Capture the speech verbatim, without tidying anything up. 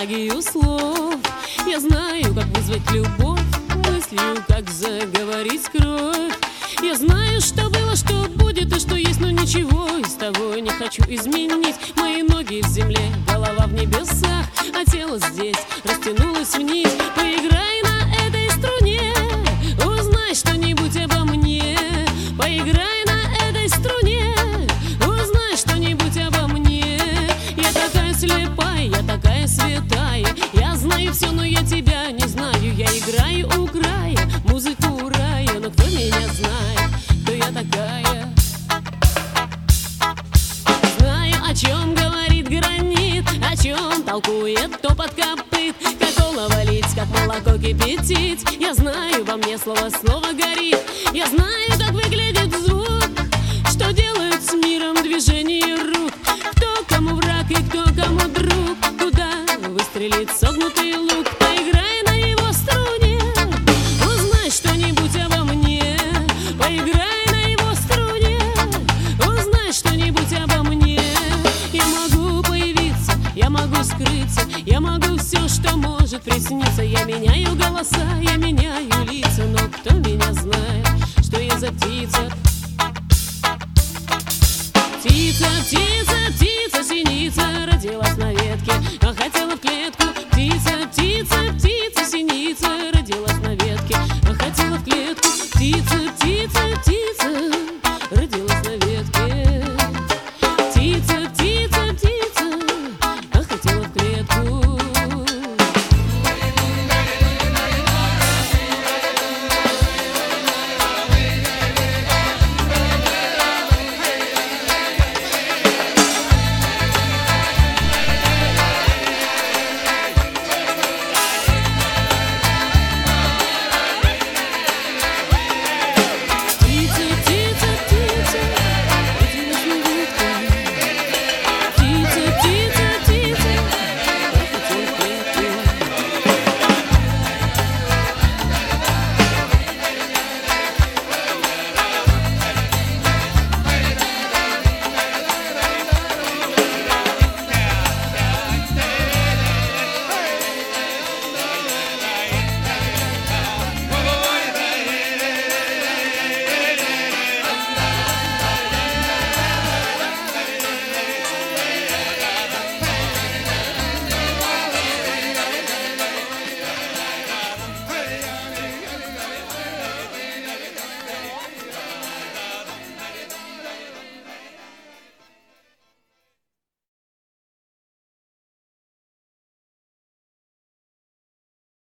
магию слов. Я знаю, как вызвать любовь мыслью, как заговорить кровь. Я знаю, что было, что будет и что есть, но ничего из того не хочу изменить. Мои ноги в земле, голова в небесах, а тело здесь растянулось вниз. Поиграй на этой струне, узнай что-нибудь обо мне. Поиграй на этой струне, узнай что-нибудь обо мне. Я такая слепая, я такая святая, я знаю все, но я тебя не знаю. Я играю у края музыку рая, но кто меня знает, кто я такая? Знаю, о чем говорит гранит, о чем толкует топот копыт, как олово лить, как молоко кипятить. Я знаю, во мне слово слово горит. Я знаю, как выглядит звук, что делают с миром движение рук. Кто кому враг и кто кому друг, куда выстрелит согнутый лук. Поиграй на его струне, узнай что-нибудь обо мне. Поиграй на его струне, узнай что-нибудь обо мне. Я могу появиться, я могу скрыться, я могу все, что может присниться. Я меняю голоса, я